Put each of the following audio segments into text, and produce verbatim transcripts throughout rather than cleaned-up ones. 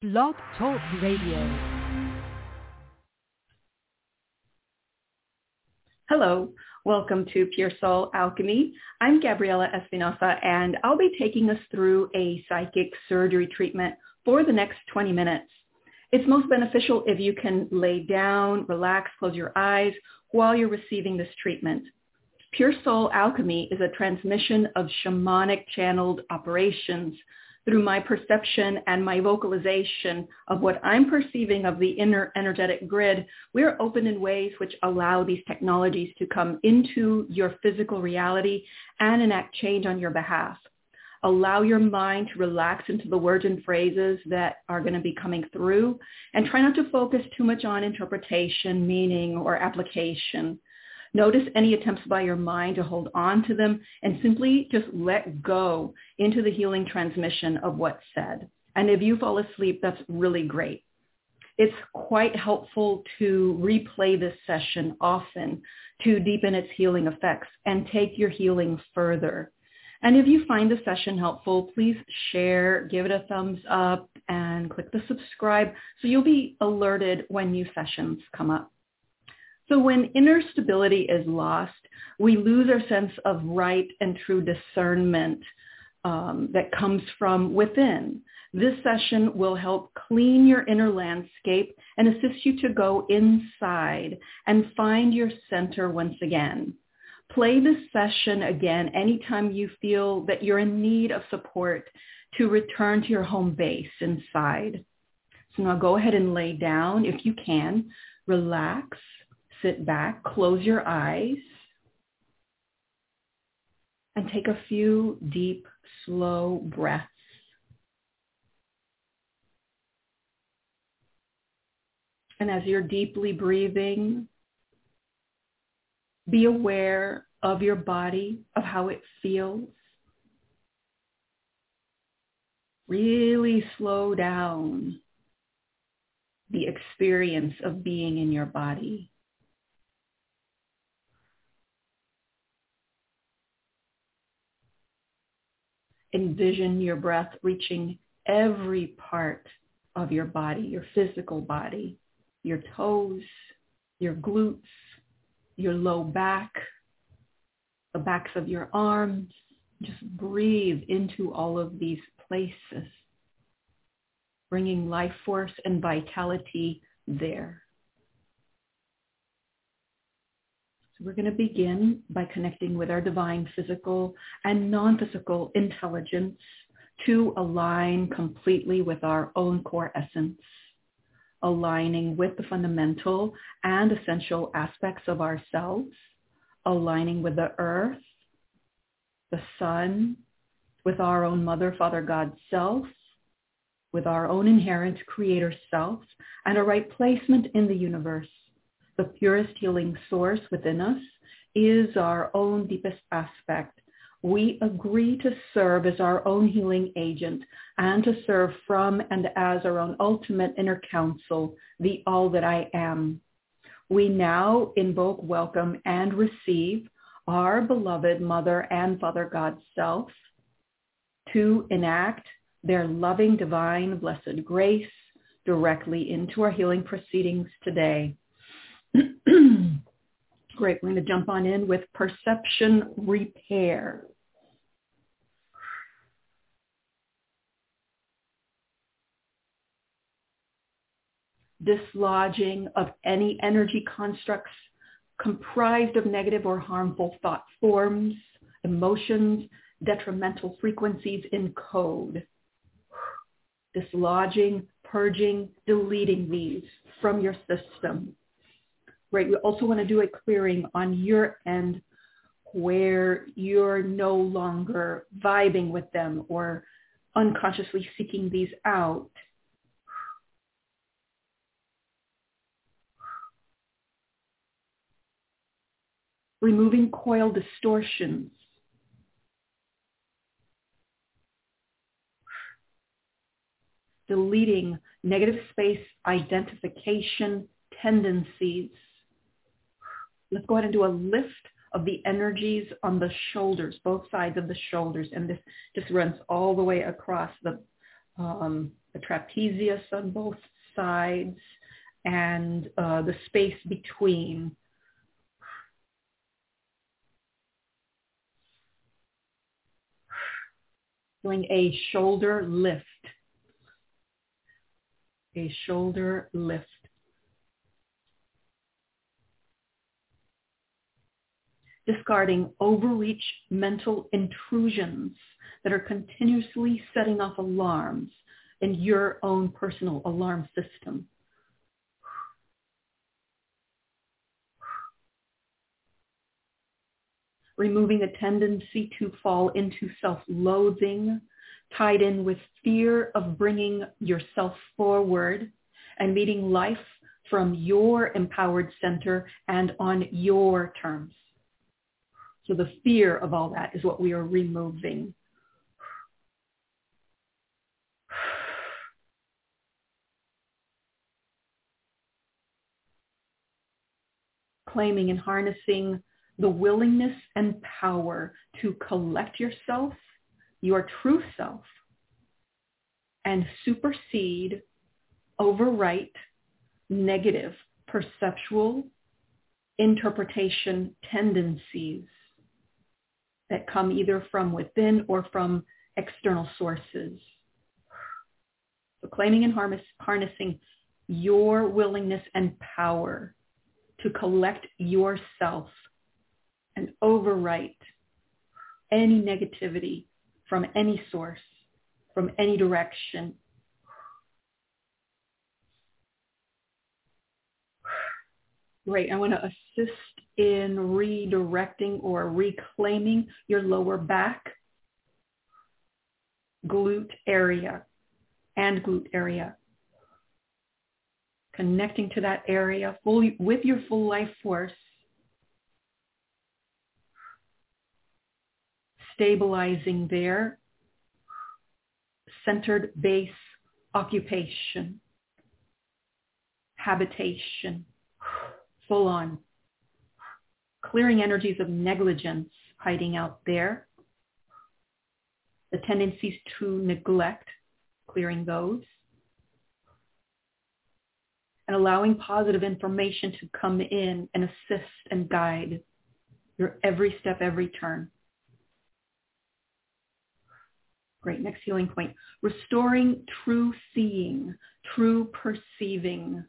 Blog Talk Radio. Hello, welcome to Pure Soul Alchemy. I'm Gabriela Espinosa, and I'll be taking us through a psychic surgery treatment for the next twenty minutes. It's most beneficial if you can lay down, relax, close your eyes while you're receiving this treatment. Pure Soul Alchemy is a transmission of shamanic channeled operations. Through my perception and my vocalization of what I'm perceiving of the inner energetic grid, we're open in ways which allow these technologies to come into your physical reality and enact change on your behalf. Allow your mind to relax into the words and phrases that are going to be coming through, and try not to focus too much on interpretation, meaning, or application. Notice any attempts by your mind to hold on to them and simply just let go into the healing transmission of what's said. And if you fall asleep, that's really great. It's quite helpful to replay this session often to deepen its healing effects and take your healing further. And if you find the session helpful, please share, give it a thumbs up, and click the subscribe so you'll be alerted when new sessions come up. So when inner stability is lost, we lose our sense of right and true discernment um, that comes from within. This session will help clean your inner landscape and assist you to go inside and find your center once again. Play this session again anytime you feel that you're in need of support to return to your home base inside. So now go ahead and lay down if you can. Relax. Sit back, close your eyes, and take a few deep, slow breaths. And as you're deeply breathing, be aware of your body, of how it feels. Really slow down the experience of being in your body. Envision your breath reaching every part of your body, your physical body, your toes, your glutes, your low back, the backs of your arms. Just breathe into all of these places, bringing life force and vitality there. So we're going to begin by connecting with our divine physical and non-physical intelligence to align completely with our own core essence, aligning with the fundamental and essential aspects of ourselves, aligning with the earth, the sun, with our own Mother, Father, God self, with our own inherent creator self, and a right placement in the universe. The purest healing source within us is our own deepest aspect. We agree to serve as our own healing agent and to serve from and as our own ultimate inner counsel, the all that I am. We now invoke, welcome, and receive our beloved Mother and Father God self to enact their loving, divine, blessed grace directly into our healing proceedings today. Great. We're going to jump on in with perception repair. Dislodging of any energy constructs comprised of negative or harmful thought forms, emotions, detrimental frequencies in code. Dislodging, purging, deleting these from your system. Right. We also want to do a clearing on your end where you're no longer vibing with them or unconsciously seeking these out. Removing coil distortions. Deleting negative space identification tendencies. Let's go ahead and do a lift of the energies on the shoulders, both sides of the shoulders. And this just runs all the way across the um, the trapezius on both sides, and uh, the space between. Doing a shoulder lift. A shoulder lift. Discarding overreach mental intrusions that are continuously setting off alarms in your own personal alarm system. Removing a tendency to fall into self-loathing, tied in with fear of bringing yourself forward and meeting life from your empowered center and on your terms. So the fear of all that is what we are removing. Claiming and harnessing the willingness and power to collect yourself, your true self, and supersede, overwrite negative perceptual interpretation tendencies that come either from within or from external sources. So claiming and harness, harnessing your willingness and power to collect yourself and overwrite any negativity from any source, from any direction. Great. I want to assist in redirecting or reclaiming your lower back, glute area, and glute area. Connecting to that area fully with your full life force. Stabilizing there. Centered base occupation. Habitation. Full on. Clearing energies of negligence hiding out there. The tendencies to neglect, clearing those. And allowing positive information to come in and assist and guide your every step, every turn. Great, next healing point. Restoring true seeing, true perceiving.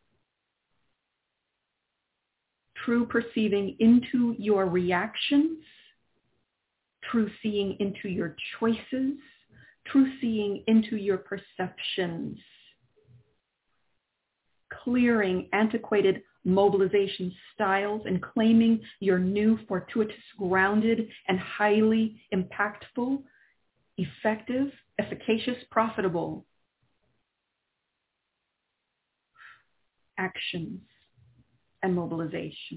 True perceiving into your reactions, true seeing into your choices, true seeing into your perceptions. Clearing antiquated mobilization styles and claiming your new fortuitous, grounded, and highly impactful, effective, efficacious, profitable actions and mobilization.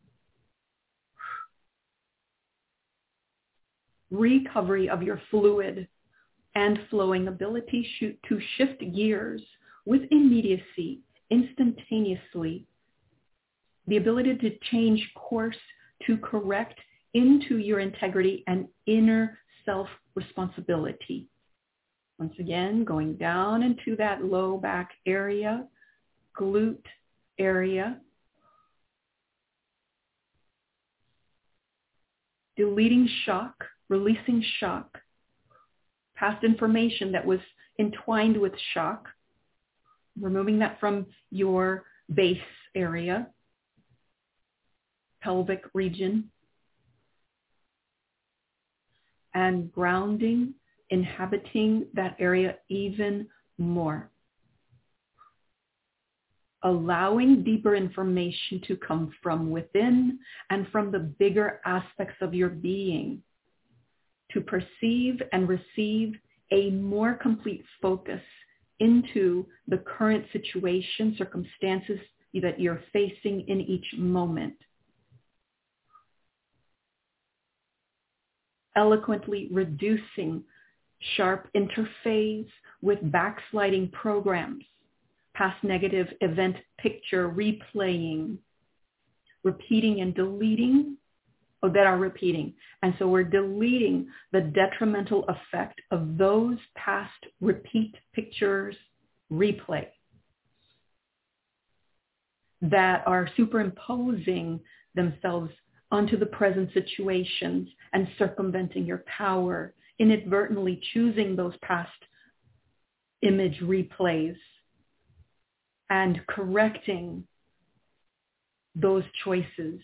Recovery of your fluid and flowing ability to shift gears with immediacy, instantaneously, the ability to change course to correct into your integrity and inner self-responsibility. Once again, going down into that low back area, glute area, deleting shock, releasing shock, past information that was entwined with shock, removing that from your base area, pelvic region, and grounding, inhabiting that area even more. Allowing deeper information to come from within and from the bigger aspects of your being to perceive and receive a more complete focus into the current situation, circumstances that you're facing in each moment. Eloquently reducing sharp interface with backsliding programs, past negative event picture replaying, repeating and deleting or that are repeating. And so we're deleting the detrimental effect of those past repeat pictures, replay, that are superimposing themselves onto the present situations and circumventing your power, inadvertently choosing those past image replays and correcting those choices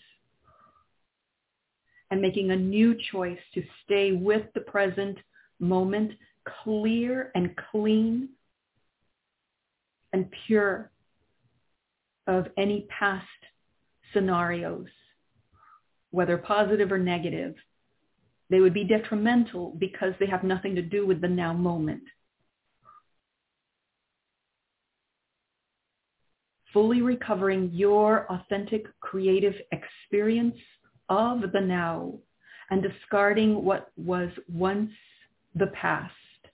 and making a new choice to stay with the present moment, clear and clean and pure of any past scenarios, whether positive or negative. They would be detrimental because they have nothing to do with the now moment. Fully recovering your authentic creative experience of the now and discarding what was once the past.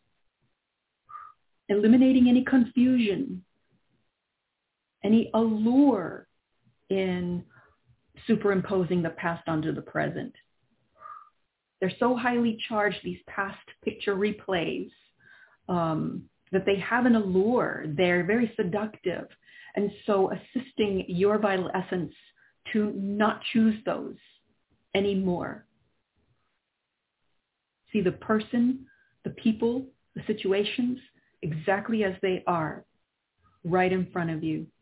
Eliminating any confusion, any allure in superimposing the past onto the present. They're so highly charged, these past picture replays, um, that they have an allure. They're very seductive. And so assisting your vital essence to not choose those anymore. See the person, the people, the situations exactly as they are right in front of you.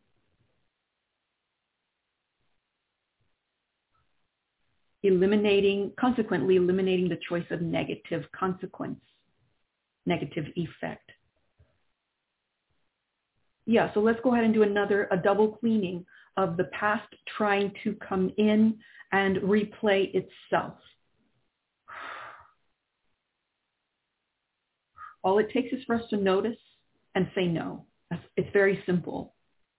Eliminating, consequently eliminating the choice of negative consequence, negative effect. Yeah, so let's go ahead and do another, a double cleaning of the past trying to come in and replay itself. All it takes is for us to notice and say no. It's very simple.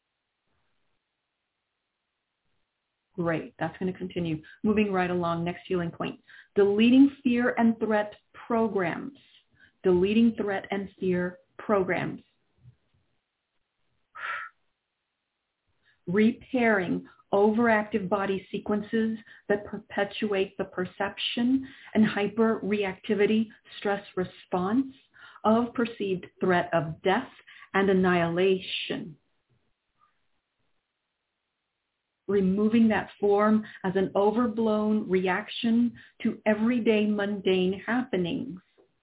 Great, that's going to continue. Moving right along, next healing point. Deleting fear and threat programs. Deleting threat and fear programs. Repairing overactive body sequences that perpetuate the perception and hyperreactivity stress response of perceived threat of death and annihilation. Removing that form as an overblown reaction to everyday mundane happenings.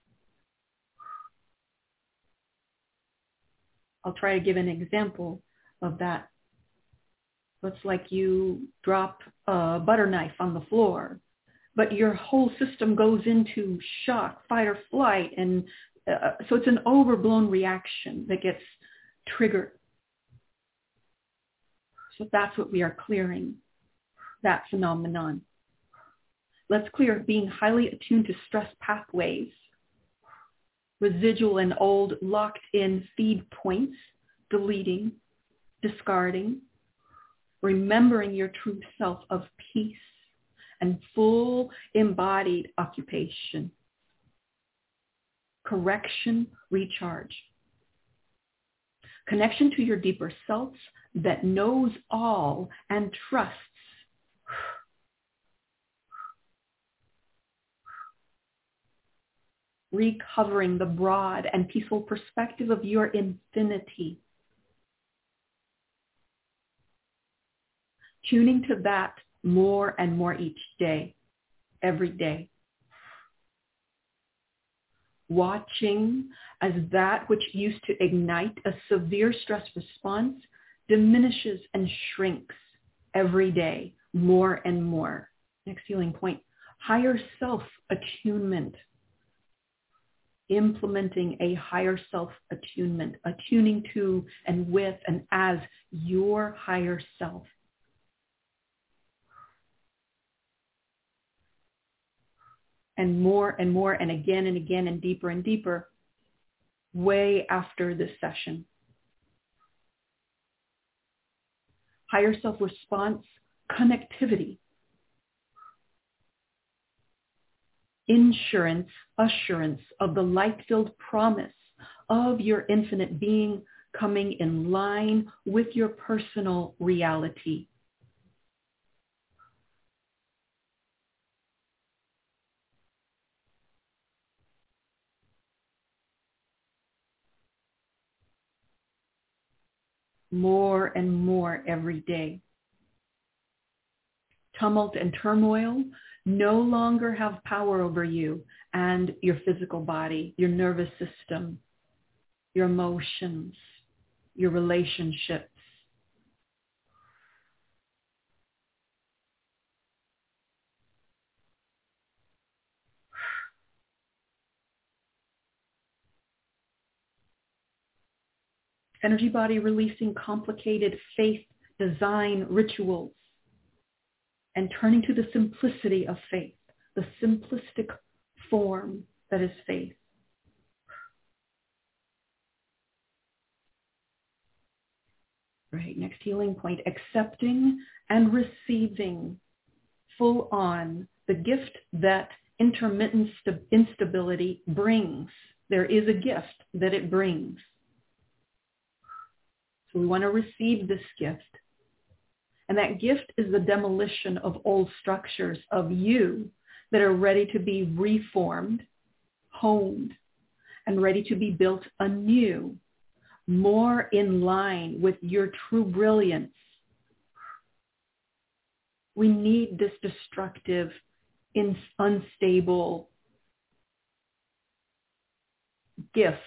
I'll try to give an example of that. It's like you drop a butter knife on the floor, but your whole system goes into shock, fight or flight, and uh, so it's an overblown reaction that gets triggered. So that's what we are clearing, that phenomenon. Let's clear being highly attuned to stress pathways, residual and old locked-in feed points, deleting, discarding, remembering your true self of peace and full embodied occupation. Correction, recharge. Connection to your deeper self that knows all and trusts. Recovering the broad and peaceful perspective of your infinity. Tuning to that more and more each day, every day. Watching as that which used to ignite a severe stress response diminishes and shrinks every day, more and more. Next healing point, higher self-attunement. Implementing a higher self-attunement, attuning to and with and as your higher self. And more and more and again and again and deeper and deeper, way after this session. Higher self-response, connectivity. Insurance, assurance of the light-filled promise of your infinite being coming in line with your personal reality. more and more every day. Tumult and turmoil no longer have power over you and your physical body, your nervous system, your emotions, your relationships. Energy body releasing complicated faith design rituals and turning to the simplicity of faith, the simplistic form that is faith. Right, next healing point, accepting and receiving full on the gift that intermittent st- instability brings. There is a gift that it brings. So we want to receive this gift. And that gift is the demolition of old structures of you that are ready to be reformed, honed, and ready to be built anew, more in line with your true brilliance. We need this destructive, in, unstable gift.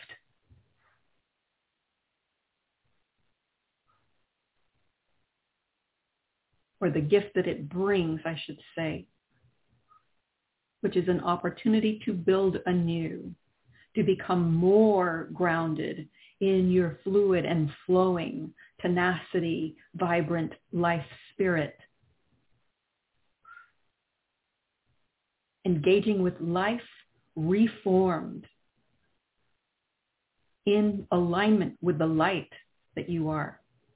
Or the gift that it brings, I should say, which is an opportunity to build anew, to become more grounded in your fluid and flowing tenacity, vibrant life spirit. Engaging with life reformed in alignment with the light that you are.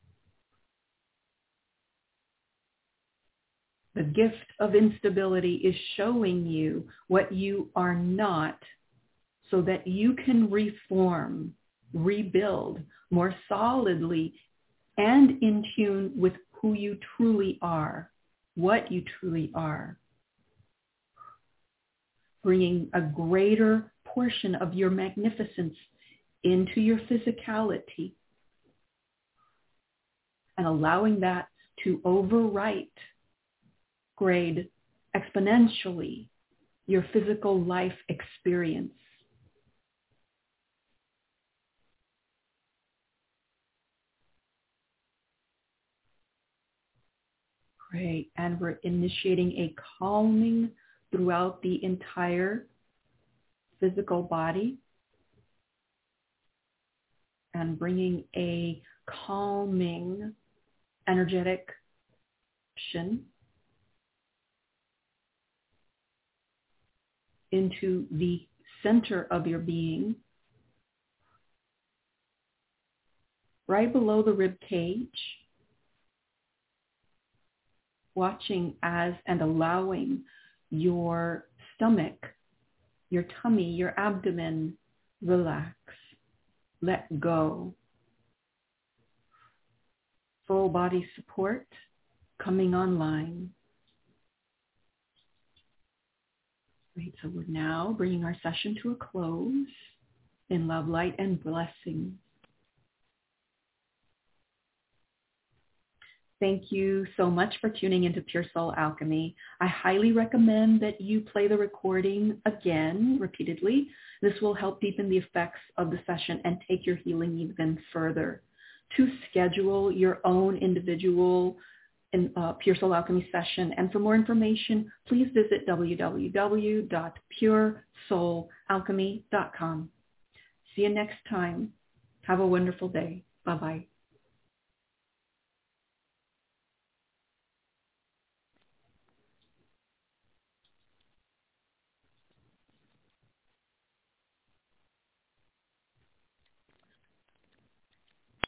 The gift of instability is showing you what you are not so that you can reform, rebuild more solidly and in tune with who you truly are, what you truly are. Bringing a greater portion of your magnificence into your physicality and allowing that to overwrite grade exponentially your physical life experience. Great. And we're initiating a calming throughout the entire physical body and bringing a calming energetic action into the center of your being, right below the rib cage, watching as and allowing your stomach, your tummy, your abdomen relax, let go. Full body support coming online. Great, so we're now bringing our session to a close in love, light, and blessing. Thank you so much for tuning into Pure Soul Alchemy. I highly recommend that you play the recording again, repeatedly. This will help deepen the effects of the session and take your healing even further. To schedule your own individual in, uh, Pure Soul Alchemy session. And for more information, please visit w w w dot pure soul alchemy dot com. See you next time. Have a wonderful day. Bye-bye.